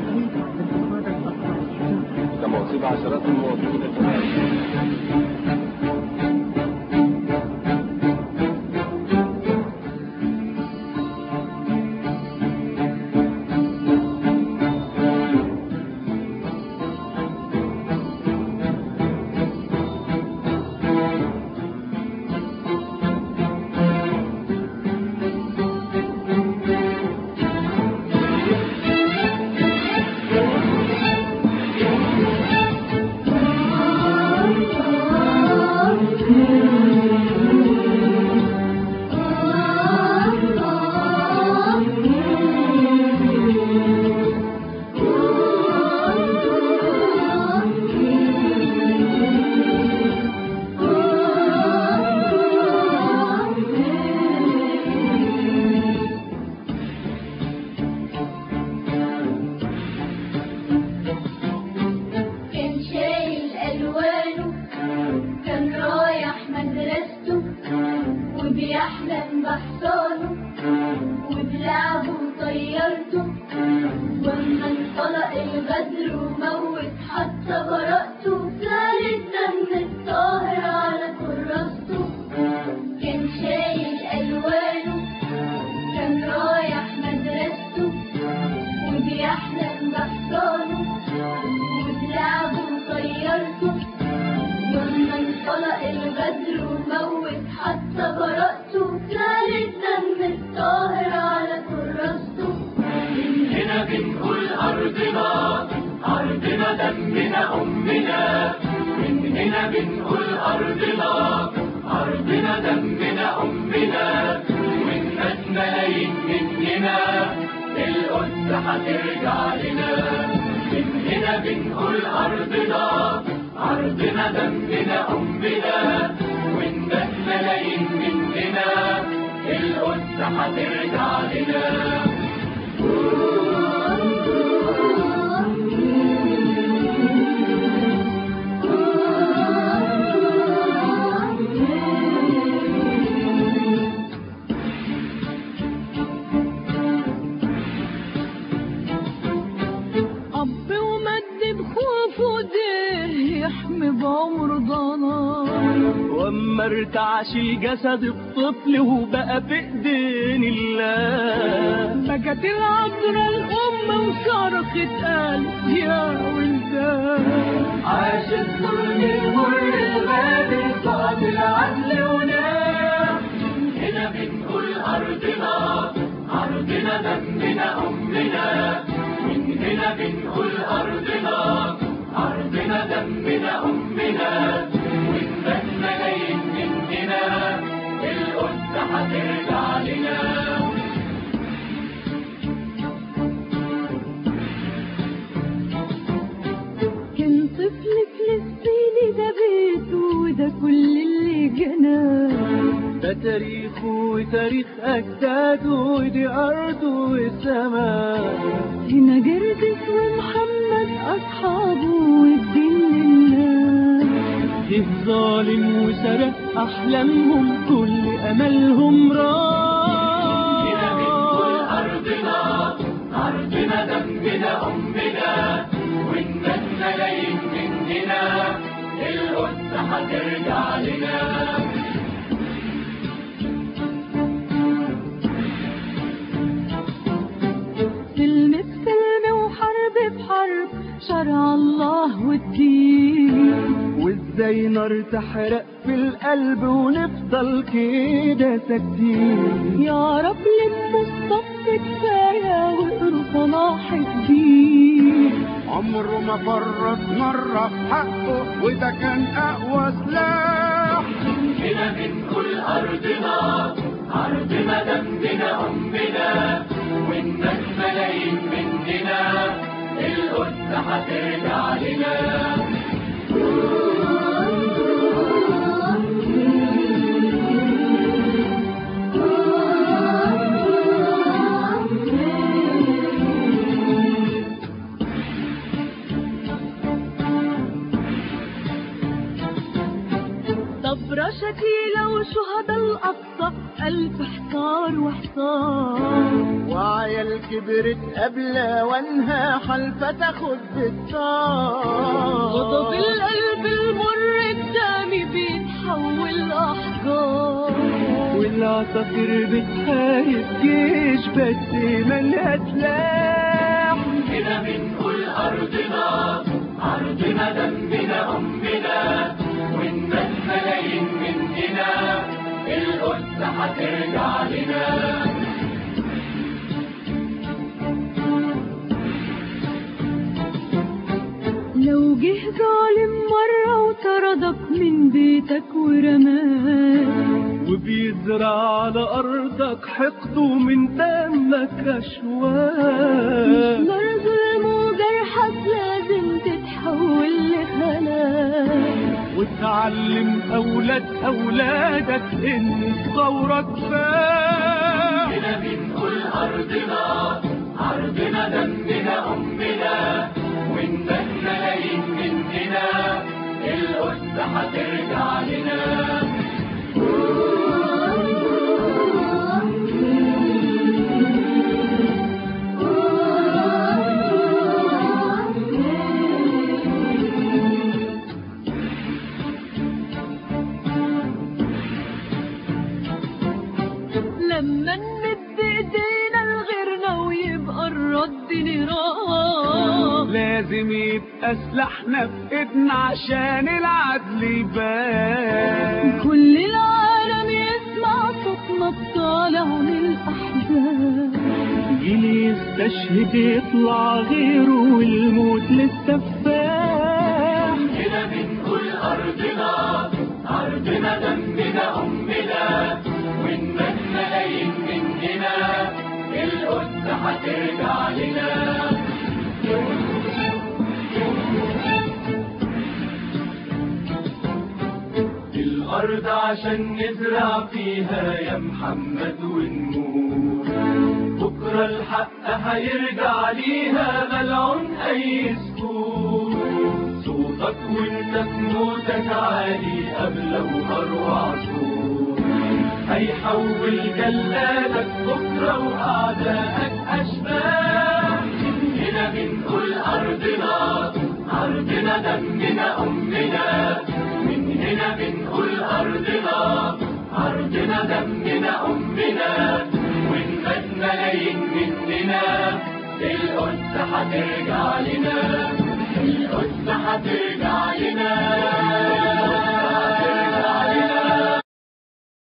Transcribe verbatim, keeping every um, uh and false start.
كما أصيب عشرات من المواطنين كمان. بيحلم بحصانه وبلعبه وطيرته، واما انطلق الغدر وموت حتى براءته، سال الدم الطاهر على كراسته. كان شايل الوانه كان رايح مدرسته، وبيحلم بحصانه وبلعبه وطيرته، واما انطلق الغدر وموت حتى براءته، سال الدم الطاهر على كراسته. من هنا بنقول أرضنا أرضنا دمنا أمنا، من هنا بنقول أرضنا أرضنا دمنا أمنا، والناس ملايين مننا القدس هترجع لنا. من هنا بنقول أرضنا أرضنا دمنا أمنا، والناس ملايين مننا القدس هترجع لنا. أب ومد بخوفه ده يحمي بعمر ضنا، واما ارتعش الجسد الطفل وبقى في ايدين الله، بكت العذراء الام وصرخت قال يا ولدان، عاش الظلم المر الغادر صعد العدل ونام. هنا بنقول أرضنا أرضنا دمنا أمنا، من هنا بنقول أرضنا أرضنا دمنا أمنا، والناس ملايين مننا القدس هترجع لنا. كان طفل فلسطيني ده بيته وده كل اللي جناه، ده تاريخه وتاريخ أجداده ودي أرضه والسماء، هنا جردس ومحمد أصحابه والدين لله، جه ظالم وسرق أحلامهم كل أملهم راح. هنا بنقول أرضنا أرضنا دمنا أمنا، والناس ملايين مننا القدس هترجع لنا. سلم بسلم وحرب بحرب شرع الله والدين، وازاي نار تحرق في القلب ونفضل كده ساكتين. يا رب لم الصف كفايه واقروا صلاح الدين، عمره ما فرط مرة في حقه وده كان أقوى سلاح. هنا بنقول أرضنا أرضنا دمنا أمنا، والناس ملايين مننا القدس هترجع لنا. صبرا شكيلة وشهداء الأقصى ألف حصار وحصار، وعي عيال كبرت قبل وانها حلفة تاخد بالطار. غضب القلب المر الدامي بيتحول أحجار، والعصافير بتحارب جيش بس مالها سلاح. هنا بنقول أرضنا، أرضنا دمنا أمنا، والناس ملايين مننا، القدس هترجع لنا. لو جه ظالم مرة وطردك من بيتك ورماك، وبيزرع على أرضك حقده من دمك أشواك، نار ظلم وجرحك لازم تتحول لخلاك، وتعلم أولاد أولادك إن ثورك فات. هنا بنقول أرضنا، أرضنا دمنا أمنا، والناس ملايين مننا، القدس هترجع لنا. لما نمد ايدينا لغيرنا ويبقى الرد نيران، لازم يبقى سلاحنا في ايدنا عشان العدل يبان. كل العالم يسمع صوتنا الطالع من الأحزان، جيل يستشهد يطلع غيره والموت للسفاح. هنا بنقول أرضنا، أرضنا دمنا أمنا، والناس ملايين مننا، القدس هترجع لنا. الأرض عشان نزرع فيها يا محمد ونموت، بكرة الحق هيرجع ليها ملعون أي سكوت. صوتك وانت في موتك عالي قبل وأروع صوت، هيحول جلادك بكرة وأعدائك أشباح. هنا بنقول أرضنا، أرضنا دمنا أمنا، من هنا بنقول أرضنا، أرضنا دمنا أمنا، والناس ملايين مننا، القدس هترجع لنا، القدس هترجع لنا.